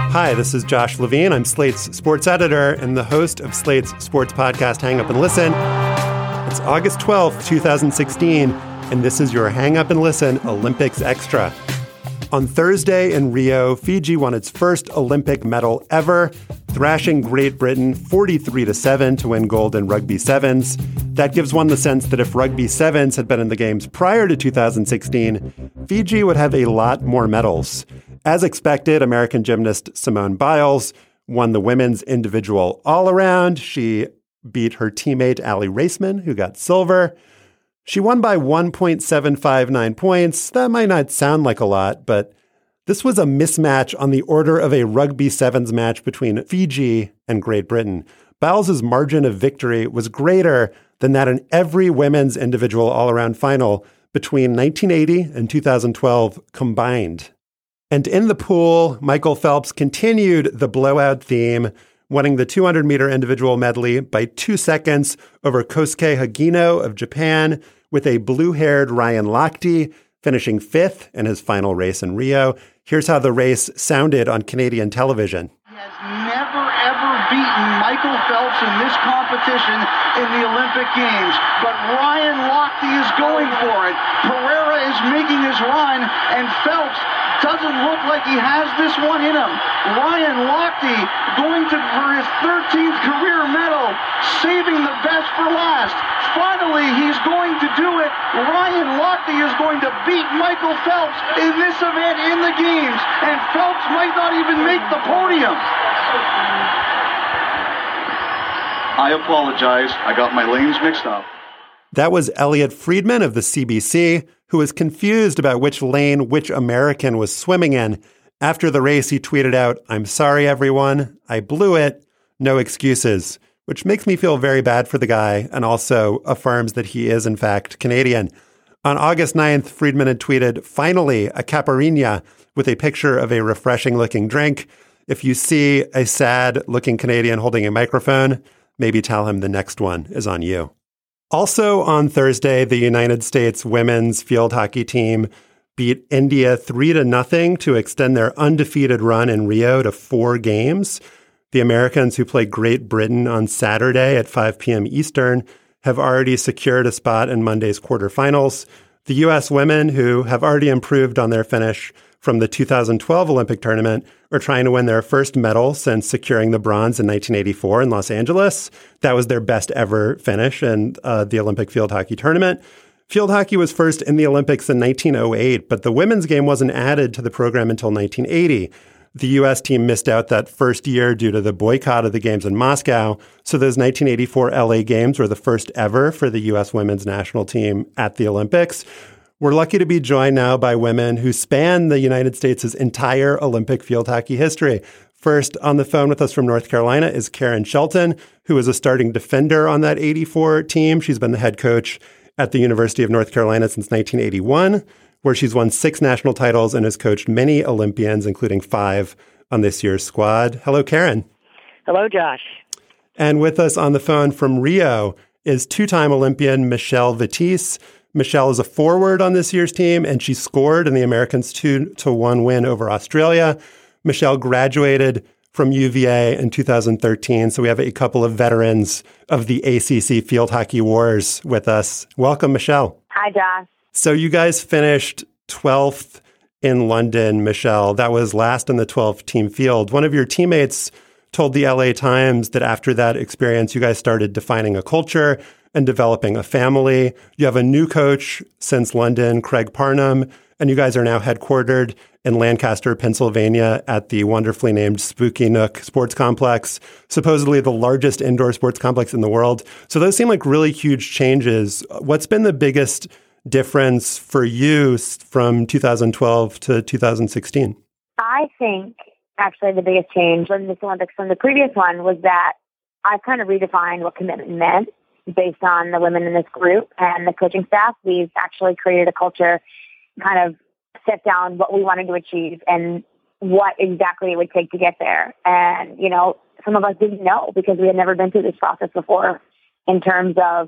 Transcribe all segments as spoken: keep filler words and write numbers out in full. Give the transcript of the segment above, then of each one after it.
Hi, this is Josh Levine. I'm Slate's sports editor and the host of Slate's sports podcast, Hang Up and Listen. It's August twelfth, twenty sixteen, and this is your Hang Up and Listen Olympics Extra. On Thursday in Rio, Fiji won its first Olympic medal ever, thrashing Great Britain forty-three to seven to win gold in rugby sevens. That gives one the sense that if rugby sevens had been in the games prior to two thousand sixteen, Fiji would have a lot more medals. As expected, American gymnast Simone Biles won the women's individual all-around. She beat her teammate Allie Raceman, who got silver. She won by one point seven five nine points. That might not sound like a lot, but this was a mismatch on the order of a rugby sevens match between Fiji and Great Britain. Biles' margin of victory was greater than that in every women's individual all-around final between nineteen eighty and two thousand twelve combined. And in the pool, Michael Phelps continued the blowout theme, winning the two hundred meter individual medley by two seconds over Kosuke Hagino of Japan, with a blue-haired Ryan Lochte finishing fifth in his final race in Rio. Here's how the race sounded on Canadian television. He has never, ever beaten Michael Phelps in this competition in the Olympic Games, but Ryan Lochte is going for it. Pereira is making his run, and Phelps doesn't look like he has this one in him. Ryan Lochte going to for his thirteenth career medal, saving the best for last. Finally, he's going to do it. Ryan Lochte is going to beat Michael Phelps in this event in the games, and Phelps might not even make the podium. I apologize. I got my lanes mixed up. That was Elliot Friedman of the C B C, who was confused about which lane which American was swimming in. After the race, he tweeted out, "I'm sorry, everyone. I blew it. No excuses," which makes me feel very bad for the guy and also affirms that he is, in fact, Canadian. On August ninth, Friedman had tweeted, "Finally, a caipirinha," with a picture of a refreshing-looking drink. If you see a sad-looking Canadian holding a microphone, maybe tell him the next one is on you. Also on Thursday, the United States women's field hockey team beat India three to nothing to extend their undefeated run in Rio to four games. The Americans, who play Great Britain on Saturday at five p.m. Eastern, have already secured a spot in Monday's quarterfinals. The U S women, who have already improved on their finish from the two thousand twelve Olympic tournament, are trying to win their first medal since securing the bronze in nineteen eighty-four in Los Angeles. That was their best ever finish in uh, the Olympic field hockey tournament. Field hockey was first in the Olympics in nineteen oh eight, but the women's game wasn't added to the program until nineteen eighty. The U S team missed out that first year due to the boycott of the games in Moscow, so those nineteen eighty-four L A games were the first ever for the U S women's national team at the Olympics. We're lucky to be joined now by women who span the United States' entire Olympic field hockey history. First on the phone with us from North Carolina is Karen Shelton, who is a starting defender on that eighty-four team. She's been the head coach at the University of North Carolina since nineteen eighty-one, where she's won six national titles and has coached many Olympians, including five on this year's squad. Hello, Karen. Hello, Josh. And with us on the phone from Rio is two-time Olympian Michelle Vitesse. Michelle is a forward on this year's team, and she scored in the Americans' two to one win over Australia. Michelle graduated from U V A in two thousand thirteen, so we have a couple of veterans of the A C C Field Hockey Wars with us. Welcome, Michelle. Hi, Josh. So you guys finished twelfth in London, Michelle. That was last in the twelve-team field. One of your teammates told the L A Times that after that experience, you guys started defining a culture and developing a family. You have a new coach since London, Craig Parnham, and you guys are now headquartered in Lancaster, Pennsylvania at the wonderfully named Spooky Nook Sports Complex, supposedly the largest indoor sports complex in the world. So those seem like really huge changes. What's been the biggest difference for you from two thousand twelve to two thousand sixteen? I think actually the biggest change from this Olympics from the previous one was that I've kind of redefined what commitment meant based on the women in this group and the coaching staff. We've actually created a culture, kind of set down what we wanted to achieve and what exactly it would take to get there. And, you know, some of us didn't know because we had never been through this process before in terms of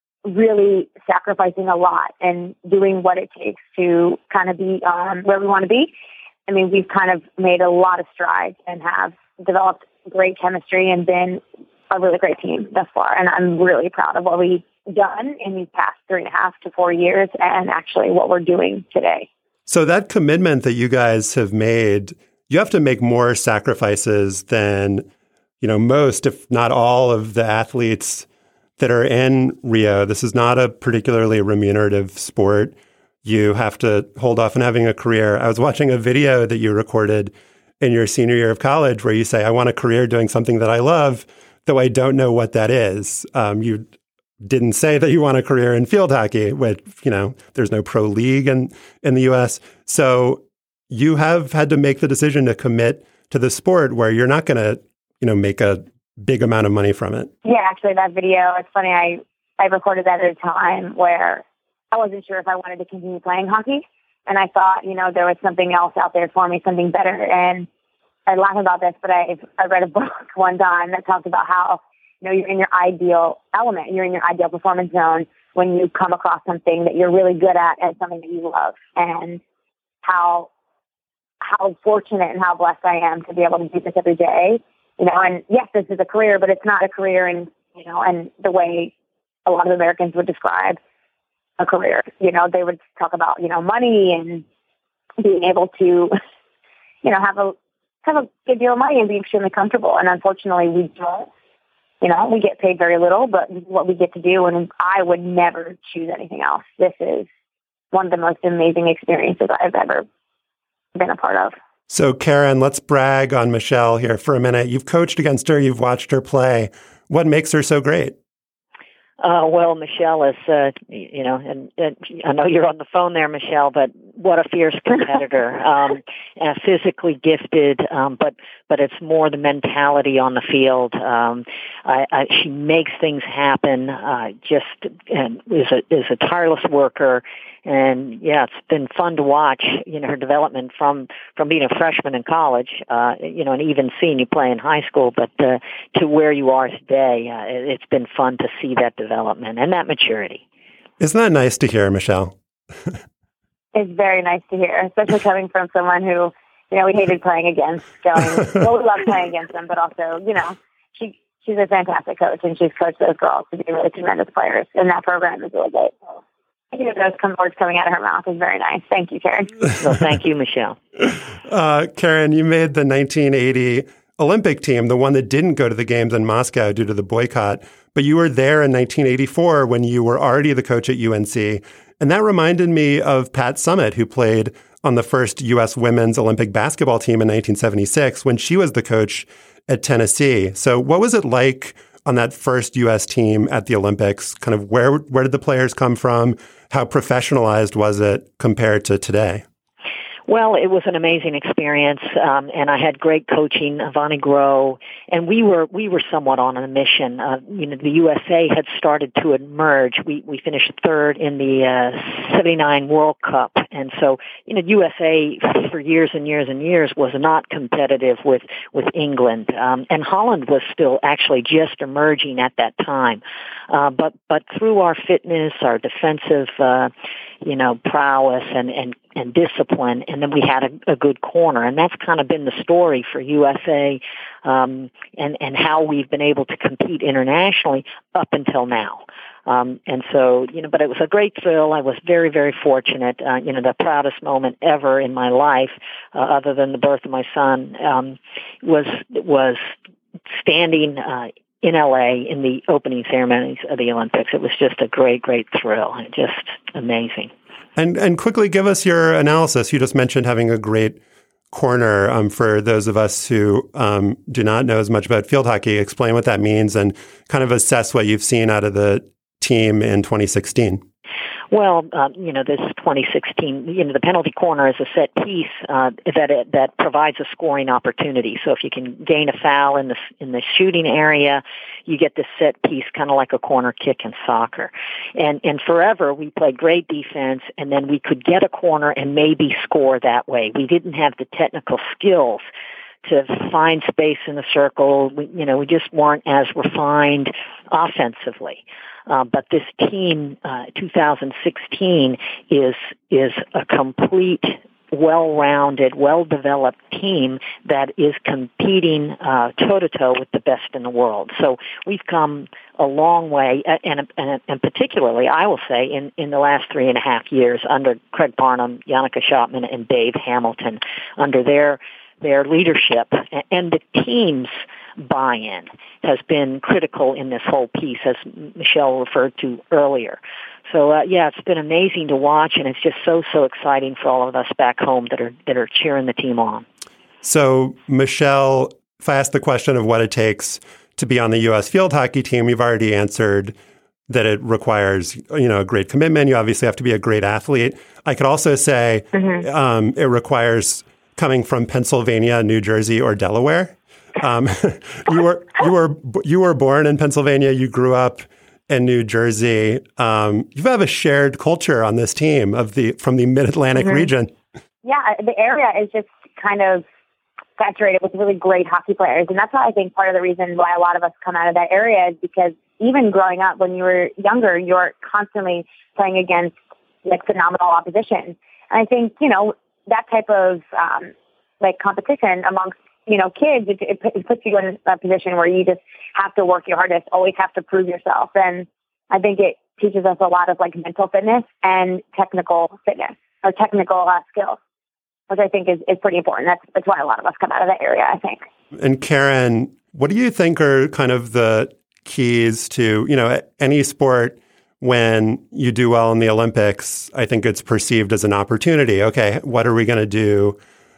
really sacrificing a lot and doing what it takes to kind of be um, where we want to be. I mean, we've kind of made a lot of strides and have developed great chemistry and been a really great team thus far. And I'm really proud of what we've done in these past three and a half to four years and actually what we're doing today. So that commitment that you guys have made, you have to make more sacrifices than, you know, most, if not all, of the athletes that are in Rio. This is not a particularly remunerative sport. You have to hold off on having a career. I was watching a video that you recorded in your senior year of college where you say, I want a career doing something that I love, though I don't know what that is. Um, you didn't say that you want a career in field hockey, which, you know, there's no pro league in, in the U S. So you have had to make the decision to commit to the sport where you're not going to, you know, make a big amount of money from it. Yeah, actually that video, it's funny, I, I recorded that at a time where I wasn't sure if I wanted to continue playing hockey. And I thought, you know, there was something else out there for me, something better. And I laugh about this, but I, I read a book one time that talked about how, you know, you're in your ideal element, you're in your ideal performance zone when you come across something that you're really good at and something that you love, and how how fortunate and how blessed I am to be able to do this every day. You know, and yes, this is a career, but it's not a career in, you know, and the way a lot of Americans would describe a career. You know, they would talk about, you know, money and being able to, you know, have a have a good deal of money and be extremely comfortable. And unfortunately, we don't. You know, we get paid very little, but what we get to do, and I would never choose anything else. This is one of the most amazing experiences I've ever been a part of. So, Karen, let's brag on Michelle here for a minute. You've coached against her. You've watched her play. What makes her so great? Uh, well, Michelle is, uh, you know, and, and I know you're on the phone there, Michelle, but what a fierce competitor, um, uh, physically gifted, um, but, but it's more the mentality on the field. Um, I, I, she makes things happen, uh, just, and is a, is a tireless worker. And yeah, it's been fun to watch, you know, her development from, from being a freshman in college, uh, you know, and even seeing you play in high school, but, uh, to where you are today. Uh, it, it's been fun to see that development and that maturity. Isn't that nice to hear, Michelle? It's very nice to hear, especially coming from someone who, you know, we hated playing against, going, well, we love playing against them, but also, you know, she, she's a fantastic coach, and she's coached those girls to be really tremendous players, and that program is really great. So, you know, those words coming out of her mouth is very nice. Thank you, Karen. Well, thank you, Michelle. Uh, Karen, you made the nineteen eighty Olympic team, the one that didn't go to the games in Moscow due to the boycott, but you were there in nineteen eighty-four when you were already the coach at U N C. And that reminded me of Pat Summitt, who played on the first U S women's Olympic basketball team in nineteen seventy-six when she was the coach at Tennessee. So what was it like on that first U S team at the Olympics? Kind of where where did the players come from? How professionalized was it compared to today? Well, it was an amazing experience, um, and I had great coaching, Vonnie Groh, and we were we were somewhat on a mission. Uh, you know, the U S A had started to emerge. We we finished third in the uh, seventy-nine World Cup, and so you know, U S A for years and years and years was not competitive with with England, um, and Holland was still actually just emerging at that time. Uh, but but through our fitness, our defensive, uh, you know, prowess and and and discipline, and then we had a, a good corner, and that's kind of been the story for U S A, um, and and how we've been able to compete internationally up until now. Um, and so, you know, but it was a great thrill. I was very, very fortunate. Uh, you know, the proudest moment ever in my life, uh, other than the birth of my son, um, was was standing uh, in L A in the opening ceremonies of the Olympics. It was just a great, great thrill, just amazing. And and quickly give us your analysis. You just mentioned having a great corner. Um, for those of us who um, do not know as much about field hockey, explain what that means and kind of assess what you've seen out of the team in twenty sixteen. Well, um, you know, this twenty sixteen, you know, the penalty corner is a set piece uh, that it, that provides a scoring opportunity. So if you can gain a foul in the in the shooting area, you get this set piece, kind of like a corner kick in soccer. And and forever we played great defense, and then we could get a corner and maybe score that way. We didn't have the technical skills to find space in the circle. We, you know, we just weren't as refined offensively. Uh, but this team, uh, two thousand sixteen, is is a complete well-rounded, well-developed team that is competing uh, toe-to-toe with the best in the world. So we've come a long way, and, and, and particularly, I will say, in, in the last three and a half years under Craig Barnum, Yannicka Schottman, and Dave Hamilton, under their their leadership, and the team's buy-in has been critical in this whole piece, as Michelle referred to earlier. So, uh, yeah, it's been amazing to watch, and it's just so, so exciting for all of us back home that are that are cheering the team on. So, Michelle, if I ask the question of what it takes to be on the U S field hockey team, you've already answered that it requires, you know, a great commitment. You obviously have to be a great athlete. I could also say mm-hmm. um, it requires coming from Pennsylvania, New Jersey, or Delaware. Um, you were you were you were born in Pennsylvania. You grew up in New Jersey. Um, you have a shared culture on this team of the from the Mid-Atlantic mm-hmm. region. Yeah, the area is just kind of saturated with really great hockey players, and that's why I think part of the reason why a lot of us come out of that area is because even growing up, when you were younger, you're constantly playing against like phenomenal opposition, and I think you know that type of um, like competition amongst you know, kids, it, it, it puts you in a position where you just have to work your hardest, always have to prove yourself. And I think it teaches us a lot of like mental fitness and technical fitness or technical uh, skills, which I think is, is pretty important. That's, that's why a lot of us come out of that area, I think. And Karen, what do you think are kind of the keys to, you know, any sport when you do well in the Olympics? I think it's perceived as an opportunity. Okay, what are we going to do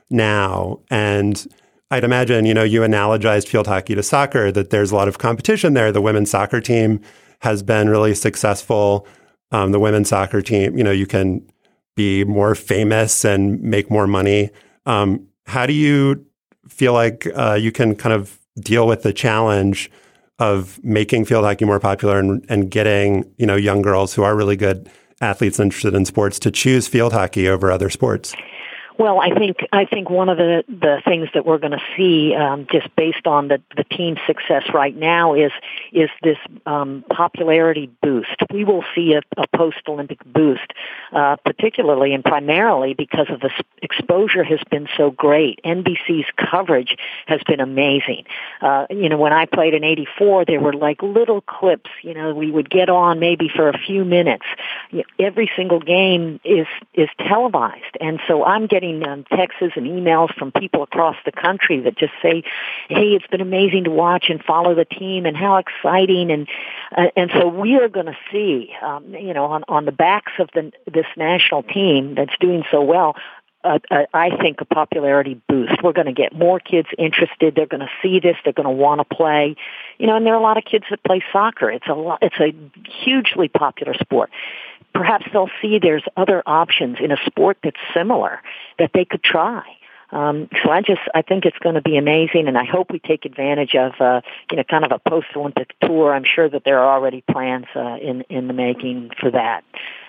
now? And I'd imagine, you know, you analogized field hockey to soccer, that there's a lot of competition there. The women's soccer team has been really successful. Um, the women's soccer team, you know, you can be more famous and make more money. Um, how do you feel like uh, you can kind of deal with the challenge of making field hockey more popular and, and getting, you know, young girls who are really good athletes interested in sports to choose field hockey over other sports? Well, I think I think one of the, the things that we're going to see, um, just based on the, the team's success right now, is is this um, popularity boost. We will see a, a post-Olympic boost, uh, particularly and primarily because of the exposure has been so great. N B C's coverage has been amazing. Uh, you know, when I played in eighty-four, there were like little clips. You know, we would get on maybe for a few minutes. Every single game is is televised, and so I'm getting Um, texts and emails from people across the country that just say, "Hey, it's been amazing to watch and follow the team, and how exciting!" And uh, and so we are going to see, um, you know, on, on the backs of the, this national team that's doing so well. Uh, uh, I think a popularity boost. We're going to get more kids interested. They're going to see this. They're going to want to play. You know, and there are a lot of kids that play soccer. It's a lot, it's a hugely popular sport. Perhaps they'll see there's other options in a sport that's similar that they could try. Um, so I just, I think it's going to be amazing, and I hope we take advantage of, uh, you know, kind of a post-Olympic tour. I'm sure that there are already plans uh, in in the making for that.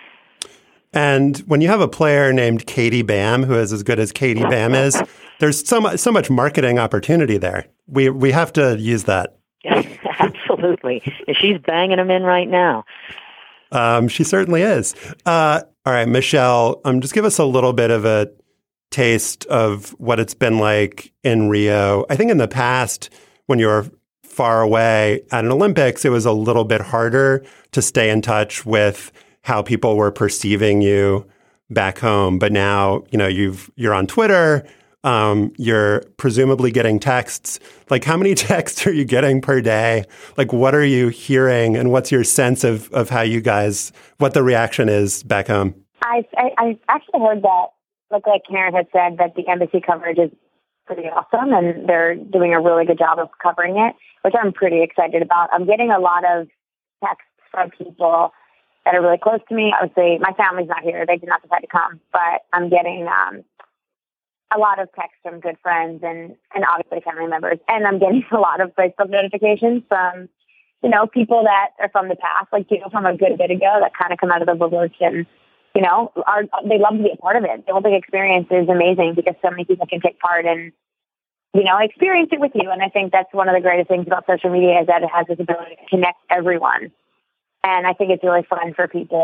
And when you have a player named Katie Bam, who is as good as Katie Bam is, there's so much, so much marketing opportunity there. We we have to use that. Absolutely, and she's banging them in right now. Um, she certainly is. Uh, all right, Michelle, um, just give us a little bit of a taste of what it's been like in Rio. I think in the past, when you were far away at an Olympics, it was a little bit harder to stay in touch with how people were perceiving you back home. But now, you know, you've you're on Twitter. Um, you're presumably getting texts. Like, how many texts are you getting per day? Like, what are you hearing, and what's your sense of, of how you guys, what the reaction is back home? I, I, I actually heard that, like, like Karen had said, that the embassy coverage is pretty awesome, and they're doing a really good job of covering it, which I'm pretty excited about. I'm getting a lot of texts from people that are really close to me. Obviously, my family's not here. They did not decide to come, but I'm getting um, a lot of texts from good friends and, and obviously family members. And I'm getting a lot of Facebook notifications from, you know, people that are from the past, like, you know, from a good bit ago that kind of come out of the woodworks and, you know, are, they love to be a part of it. The Olympic experience is amazing because so many people can take part and, you know, experience it with you. And I think that's one of the greatest things about social media is that it has this ability to connect everyone. And I think it's really fun for people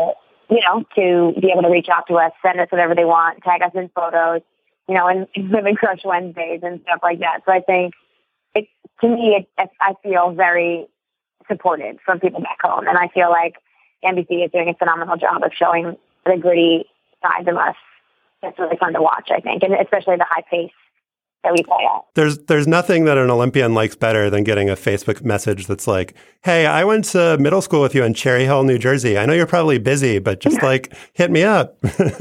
you know, to be able to reach out to us, send us whatever they want, tag us in photos, you know, and Women Crush Wednesdays and stuff like that. So I think it, to me, it, it, I feel very supported from people back home. And I feel like N B C is doing a phenomenal job of showing the gritty sides of us. It's really fun to watch, I think, and especially the high pace that we play at. There's there's nothing that an Olympian likes better than getting a Facebook message that's like, hey, I went to middle school with you in Cherry Hill, New Jersey. I know you're probably busy, but just like hit me up.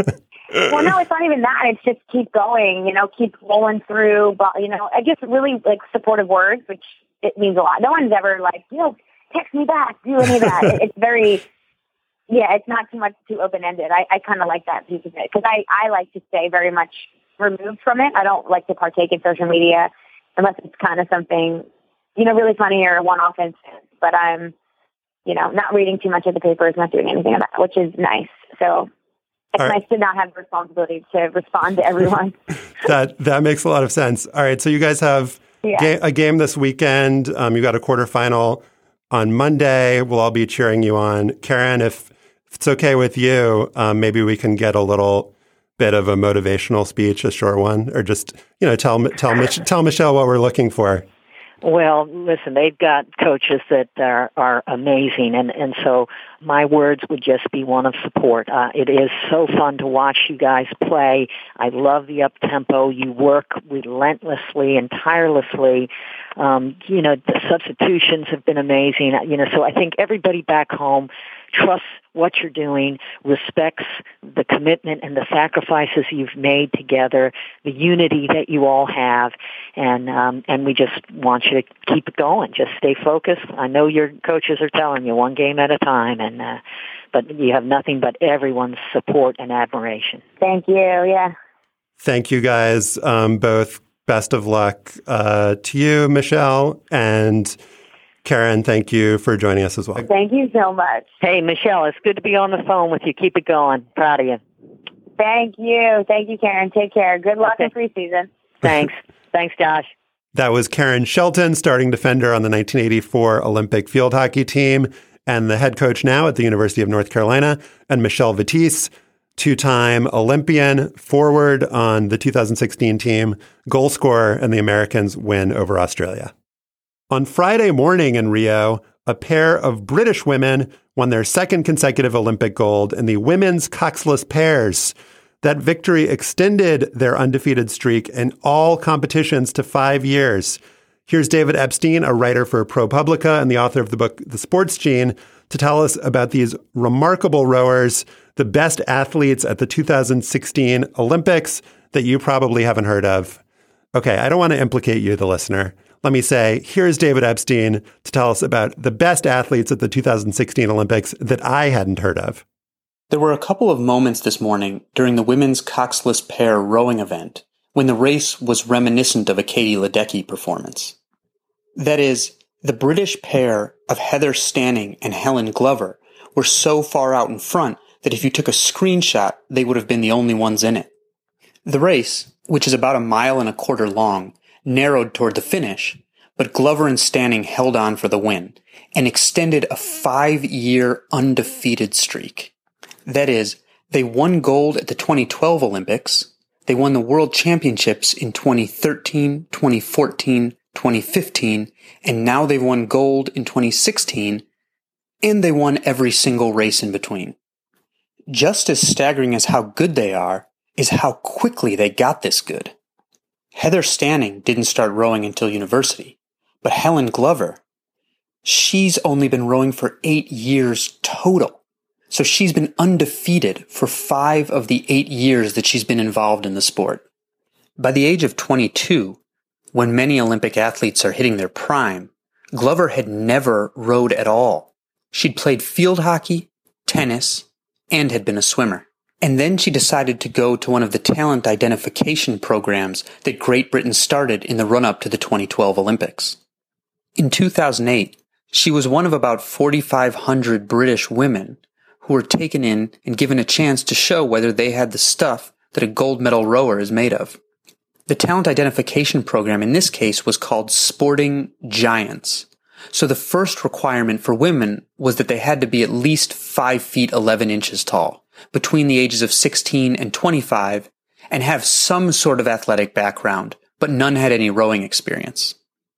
Well, no, it's not even that. It's just keep going, you know, keep rolling through. But, you know, I just really like supportive words, which it means a lot. No one's ever like, you know, text me back, do any of that. it, it's very, yeah, it's not too much too open-ended. I, I kind of like that piece of it because I, I like to stay very much removed from it. I don't like to partake in social media unless it's kind of something, you know, really funny or a one-off instance. But I'm, you know, not reading too much of the papers, not doing anything of that, which is nice. So it's All nice right. to not have the responsibility to respond to everyone. that that makes a lot of sense. All right, so you guys have yeah. ga- a game this weekend. Um, you got a quarterfinal on Monday. We'll all be cheering you on. Karen, if, if it's okay with you, um, maybe we can get a little bit of a motivational speech, a short one, or just, you know, tell tell Mich- tell Michelle what we're looking for. Well, listen, they've got coaches that are, are amazing, and, and so my words would just be one of support. Uh, it is so fun to watch you guys play. I love the up-tempo. You work relentlessly and tirelessly. Um, you know, the substitutions have been amazing. You know, so I think everybody back home trusts what you're doing, respects the commitment and the sacrifices you've made together, the unity that you all have, and um, and we just want you to keep it going. Just stay focused. I know your coaches are telling you one game at a time, and uh, but you have nothing but everyone's support and admiration. Thank you. Yeah. Thank you, guys. Um, both. Best of luck uh, to you, Michelle, and Karen, thank you for joining us as well. Thank you so much. Hey, Michelle, it's good to be on the phone with you. Keep it going. Proud of you. Thank you. Thank you, Karen. Take care. Good luck okay. in preseason. Thanks. Thanks, Josh. That was Karen Shelton, starting defender on the nineteen eighty-four Olympic field hockey team and the head coach now at the University of North Carolina, and Michelle Vitisse, two-time Olympian, forward on the two thousand sixteen team, goal scorer, and the Americans win over Australia. On Friday morning in Rio, a pair of British women won their second consecutive Olympic gold in the women's coxless pairs. That victory extended their undefeated streak in all competitions to five years. Here's David Epstein, a writer for ProPublica and the author of the book The Sports Gene, to tell us about these remarkable rowers, the best athletes at the two thousand sixteen Olympics that you probably haven't heard of. Okay, I don't want to implicate you, the listener. Let me say, here's David Epstein to tell us about the best athletes at the two thousand sixteen Olympics that I hadn't heard of. There were a couple of moments this morning during the women's coxless pair rowing event when the race was reminiscent of a Katie Ledecky performance. That is, the British pair of Heather Stanning and Helen Glover were so far out in front that if you took a screenshot, they would have been the only ones in it. The race, which is about a mile and a quarter long, narrowed toward the finish, but Glover and Stanning held on for the win and extended a five-year undefeated streak. That is, they won gold at the twenty twelve Olympics, they won the World Championships in twenty thirteen, twenty fourteen, twenty fifteen, and now they've won gold in twenty sixteen, and they won every single race in between. Just as staggering as how good they are is how quickly they got this good. Heather Stanning didn't start rowing until university, but Helen Glover, she's only been rowing for eight years total. So she's been undefeated for five of the eight years that she's been involved in the sport. By the age of twenty-two, when many Olympic athletes are hitting their prime, Glover had never rowed at all. She'd played field hockey, tennis, and had been a swimmer. And then she decided to go to one of the talent identification programs that Great Britain started in the run-up to the twenty twelve Olympics. In two thousand eight, she was one of about forty-five hundred British women who were taken in and given a chance to show whether they had the stuff that a gold medal rower is made of. The talent identification program in this case was called Sporting Giants, So the first requirement for women was that they had to be at least five feet eleven inches tall, between the ages of sixteen and twenty-five, and have some sort of athletic background, but none had any rowing experience.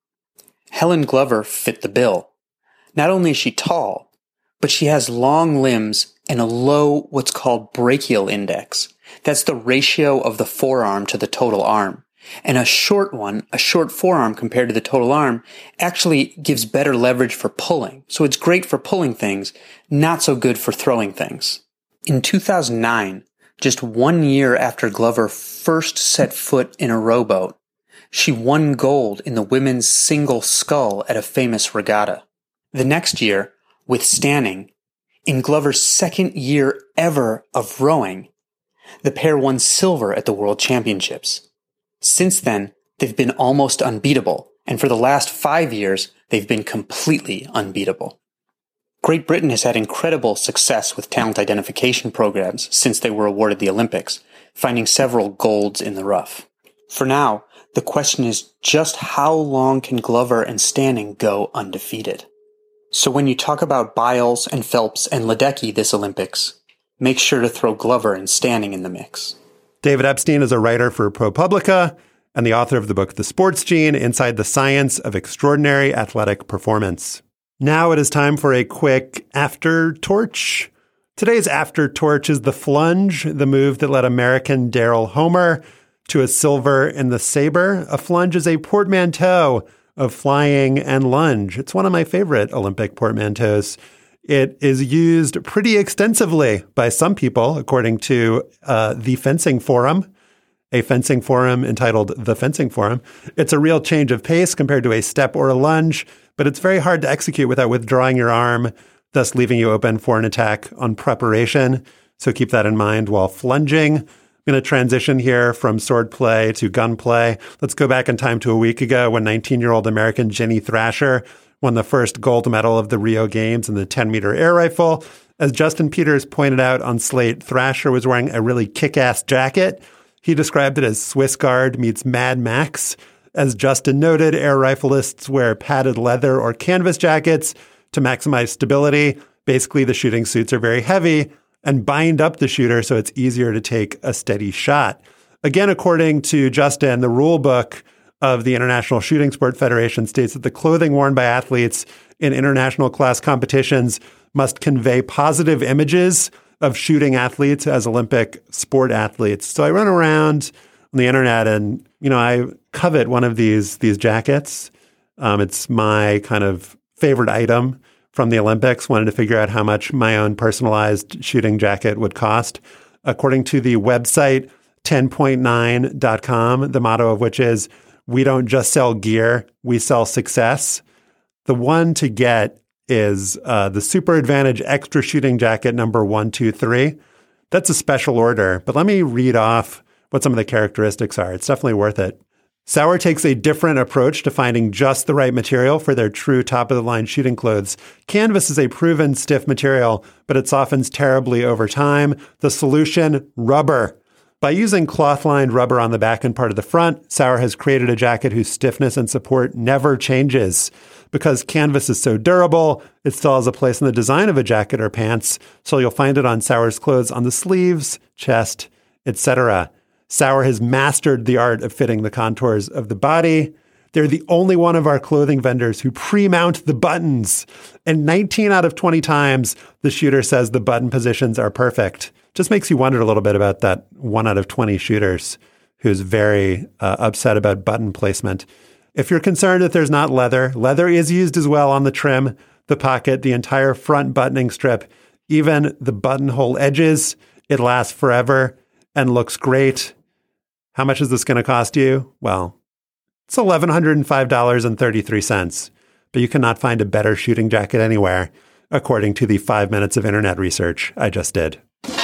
Helen Glover fit the bill. Not only is she tall, but she has long limbs and a low what's called brachial index. That's the ratio of the forearm to the total arm. And a short one, a short forearm compared to the total arm, actually gives better leverage for pulling. So it's great for pulling things, not so good for throwing things. In two thousand nine, just one year after Glover first set foot in a rowboat, she won gold in the women's single scull at a famous regatta. The next year, with Stanning, in Glover's second year ever of rowing, the pair won silver at the World Championships. Since then, they've been almost unbeatable, and for the last five years, they've been completely unbeatable. Great Britain has had incredible success with talent identification programs since they were awarded the Olympics, finding several golds in the rough. For now, the question is just how long can Glover and Stanning go undefeated? So when you talk about Biles and Phelps and Ledecky this Olympics, make sure to throw Glover and Stanning in the mix. David Epstein is a writer for ProPublica and the author of the book The Sports Gene, Inside the Science of Extraordinary Athletic Performance. Now it is time for a quick After Torch. Today's After Torch is the flunge, the move that led American Daryl Homer to a silver in the saber. A flunge is a portmanteau of flying and lunge. It's one of my favorite Olympic portmanteaus. It is used pretty extensively by some people, according to uh, the Fencing Forum, a fencing forum entitled The Fencing Forum. It's a real change of pace compared to a step or a lunge, but it's very hard to execute without withdrawing your arm, thus leaving you open for an attack on preparation. So keep that in mind while flunging. I'm going to transition here from swordplay to gunplay. Let's go back in time to a week ago when nineteen-year-old American Jenny Thrasher won the first gold medal of the Rio Games in the ten-meter air rifle. As Justin Peters pointed out on Slate, Thrasher was wearing a really kick-ass jacket. He described it as Swiss Guard meets Mad Max. As Justin noted, air rifleists wear padded leather or canvas jackets to maximize stability. Basically, the shooting suits are very heavy and bind up the shooter so it's easier to take a steady shot. Again, according to Justin, the rule book of the International Shooting Sport Federation states that the clothing worn by athletes in international class competitions must convey positive images of shooting athletes as Olympic sport athletes. So I run around on the internet and, you know, I covet one of these, these jackets. Um, it's my kind of favorite item from the Olympics. Wanted to figure out how much my own personalized shooting jacket would cost. According to the website ten point nine dot com, the motto of which is, "We don't just sell gear, we sell success." The one to get is uh, the Super Advantage Extra Shooting Jacket number one two three. That's a special order, but let me read off what some of the characteristics are. It's definitely worth it. Sauer takes a different approach to finding just the right material for their true top-of-the-line shooting clothes. Canvas is a proven stiff material, but it softens terribly over time. The solution, rubber. By using cloth-lined rubber on the back and part of the front, Sauer has created a jacket whose stiffness and support never changes. Because canvas is so durable, it still has a place in the design of a jacket or pants, so you'll find it on Sauer's clothes on the sleeves, chest, et cetera. Sauer has mastered the art of fitting the contours of the body. They're the only one of our clothing vendors who pre-mount the buttons. And nineteen out of twenty times, the shooter says the button positions are perfect. Just makes you wonder a little bit about that one out of twenty shooters who's very uh, upset about button placement. If you're concerned that there's not leather, leather is used as well on the trim, the pocket, the entire front buttoning strip, even the buttonhole edges. It lasts forever and looks great. How much is this going to cost you? Well, it's one thousand one hundred five dollars and thirty-three cents, but you cannot find a better shooting jacket anywhere, according to the five minutes of internet research I just did.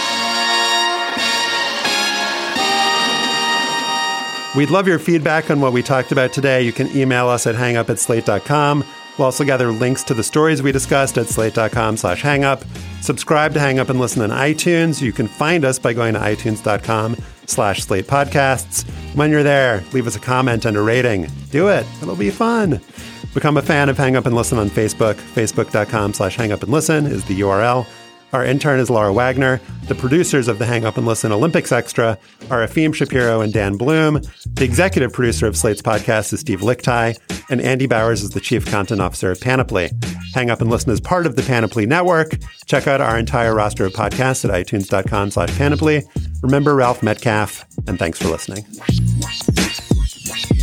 We'd love your feedback on what we talked about today. You can email us at hangup at slate dot com. We'll also gather links to the stories we discussed at slate dot com slash hangup. Subscribe to Hang Up and listen on iTunes. You can find us by going to itunes dot com slash slate podcasts. When you're there, leave us a comment and a rating. Do it. It'll be fun. Become a fan of Hang Up and Listen on Facebook. Facebook.com slash Hang Up and Listen is the U R L. Our intern is Laura Wagner. The producers of the Hang Up and Listen Olympics Extra are Efim Shapiro and Dan Bloom. The executive producer of Slate's podcast is Steve Lickteig, and Andy Bowers is the chief content officer of Panoply. Hang Up and Listen is part of the Panoply Network. Check out our entire roster of podcasts at itunes.com slash Panoply. Remember Ralph Metcalf, and thanks for listening.